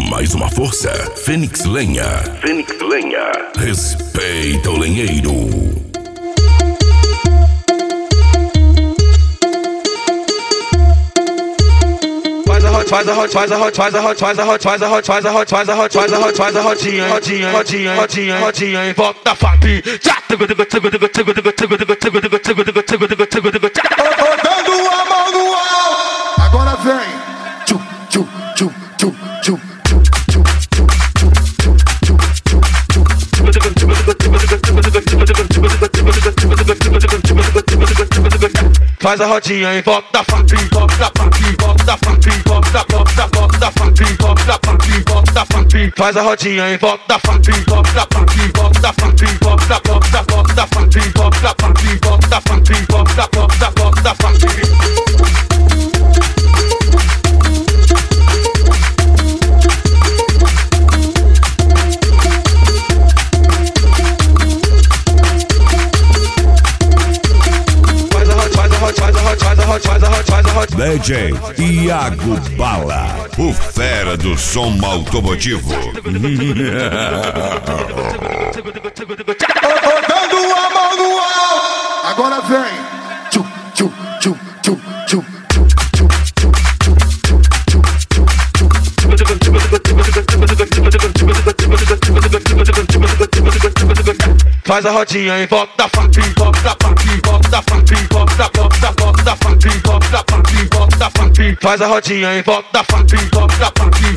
Mais uma força. Fênix Lenha. Fênix Lenha. Respeita o lenheiro. Faz a rodinha em volta da Fabi. Botando a mão no alto. Agora vem. Faz a rodinha em volta da Fabi, volta da Fabi, volta da Fabi, volta da Fabi, volta da Fabi, volta da Fabi. Faz a rodinha em volta da Fabi, volta da Fabi, volta da Fabi, volta da Fabi, volta da Fabi, volta da Fabi, volta da Fabi. DJ Iago Bala, o fera do som automotivo. Botando a mão no alto. Agora vem. Faz a rodinha em volta da Fabi, volta da Fabi, volta da Fabi, volta da Fabi, volta da Fabi, volta da Fabi. Faz a rodinha em volta da Fabi, volta da Fabi,